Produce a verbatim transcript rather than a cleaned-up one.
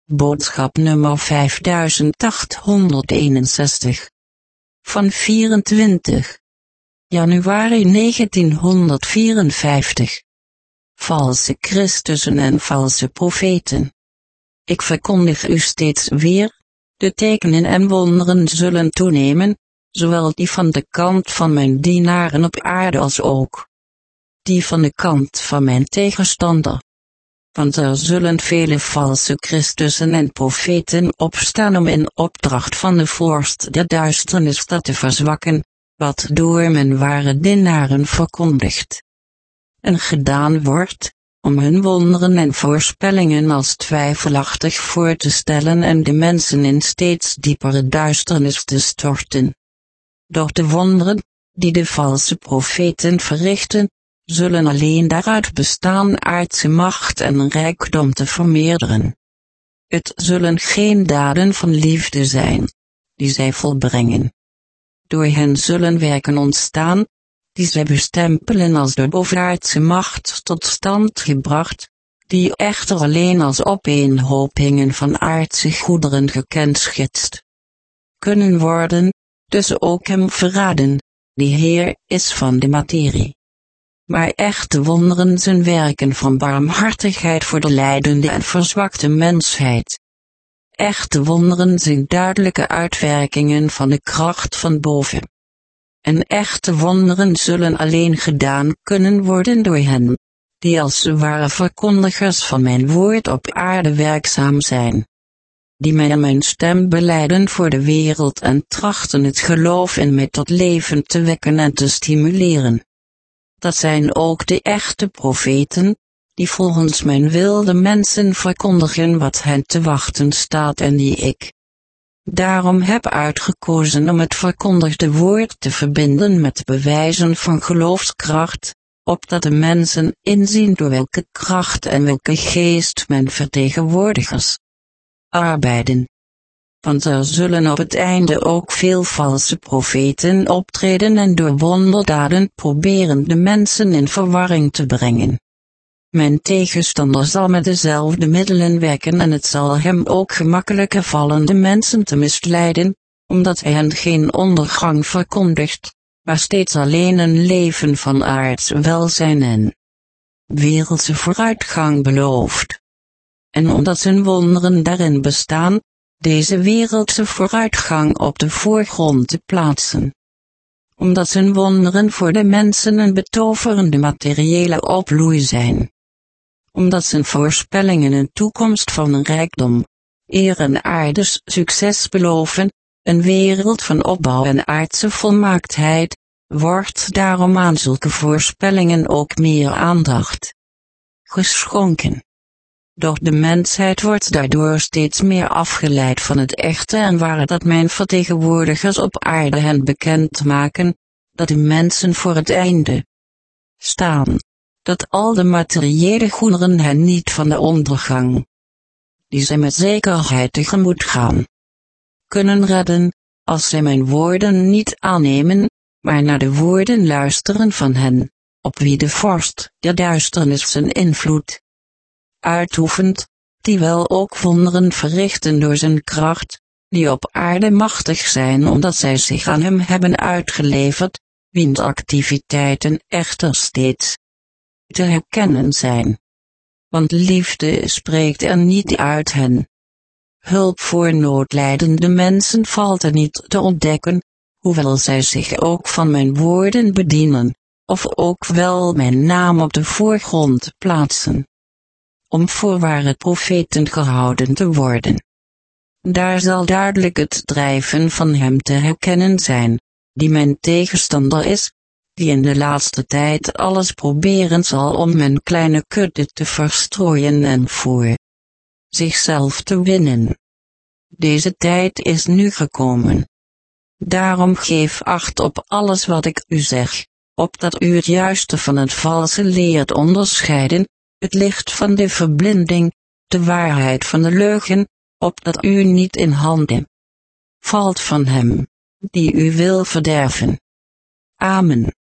Boodschap nummer vijfduizend achthonderdeenenzestig. Van vierentwintig januari negentienhonderdvierenvijftig. Valse Christussen en valse profeten. Ik verkondig u steeds weer, de tekenen en wonderen zullen toenemen, zowel die van de kant van mijn dienaren op aarde als ook die van de kant van mijn tegenstander. Want er zullen vele valse Christussen en profeten opstaan om in opdracht van de vorst der duisternis dat te verzwakken, wat door mijn ware dienaren verkondigd en gedaan wordt, om hun wonderen en voorspellingen als twijfelachtig voor te stellen en de mensen in steeds diepere duisternis te storten. Doch de wonderen, die de valse profeten verrichten, zullen alleen daaruit bestaan aardse macht en rijkdom te vermeerderen. Het zullen geen daden van liefde zijn, die zij volbrengen. Door hen zullen werken ontstaan, die zij bestempelen als de bovenaardse macht tot stand gebracht, die echter alleen als opeenhopingen van aardse goederen gekenschetst kunnen worden, dus ook hem verraden, die Heer is van de materie. Maar echte wonderen zijn werken van barmhartigheid voor de lijdende en verzwakte mensheid. Echte wonderen zijn duidelijke uitwerkingen van de kracht van boven. En echte wonderen zullen alleen gedaan kunnen worden door hen, die als ware verkondigers van mijn woord op aarde werkzaam zijn. Die mij en mijn stem belijden voor de wereld en trachten het geloof in mij tot leven te wekken en te stimuleren. Dat zijn ook de echte profeten, die volgens mijn wil de mensen verkondigen wat hen te wachten staat en die ik daarom heb uitgekozen om het verkondigde woord te verbinden met bewijzen van geloofskracht, opdat de mensen inzien door welke kracht en welke geest mijn vertegenwoordigers arbeiden. Want er zullen op het einde ook veel valse profeten optreden en door wonderdaden proberen de mensen in verwarring te brengen. Mijn tegenstander zal met dezelfde middelen werken en het zal hem ook gemakkelijker vallen de mensen te misleiden, omdat hij hen geen ondergang verkondigt, maar steeds alleen een leven van aards welzijn en wereldse vooruitgang belooft. En omdat zijn wonderen daarin bestaan, deze wereldse vooruitgang op de voorgrond te plaatsen. Omdat zijn wonderen voor de mensen een betoverende materiële opbloei zijn. Omdat zijn voorspellingen een toekomst van een rijkdom, eer en aardes succes beloven, een wereld van opbouw en aardse volmaaktheid, wordt daarom aan zulke voorspellingen ook meer aandacht geschonken. Doch de mensheid wordt daardoor steeds meer afgeleid van het echte en ware dat mijn vertegenwoordigers op aarde hen bekend maken, dat de mensen voor het einde staan, dat al de materiële goederen hen niet van de ondergang, die zij met zekerheid tegemoet gaan, kunnen redden, als zij mijn woorden niet aannemen, maar naar de woorden luisteren van hen, op wie de vorst der duisternis zijn invloed uitoefent, die wel ook wonderen verrichten door zijn kracht, die op aarde machtig zijn omdat zij zich aan hem hebben uitgeleverd, wiens activiteiten echter steeds te herkennen zijn. Want liefde spreekt er niet uit hen. Hulp voor noodlijdende mensen valt er niet te ontdekken, hoewel zij zich ook van mijn woorden bedienen, of ook wel mijn naam op de voorgrond plaatsen, om voor ware profeten gehouden te worden. Daar zal duidelijk het drijven van hem te herkennen zijn, die mijn tegenstander is, die in de laatste tijd alles proberen zal om mijn kleine kudde te verstrooien en voor zichzelf te winnen. Deze tijd is nu gekomen. Daarom geef acht op alles wat ik u zeg, opdat u het juiste van het valse leert onderscheiden, het licht van de verblinding, de waarheid van de leugen, opdat u niet in handen valt van hem, die u wil verderven. Amen.